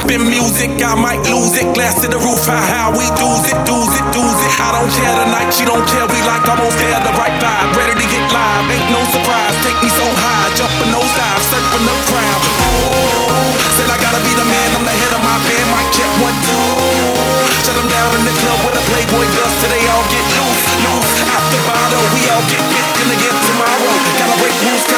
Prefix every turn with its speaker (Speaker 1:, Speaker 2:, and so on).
Speaker 1: bumping music, I might lose it. Glass to the roof, how we do's it. I don't care tonight, she don't care. We like almost there, the right vibe. Ready to get live, ain't no surprise. Take me so high, jumping those dives, surfing the crowd. Oh, said I gotta be the man, I'm the head of my band. Mic check 1, 2. Shut them down in the club with a Playboy does till they all get loose. After bottle, we all get fit, gonna get tomorrow. Gotta break rules.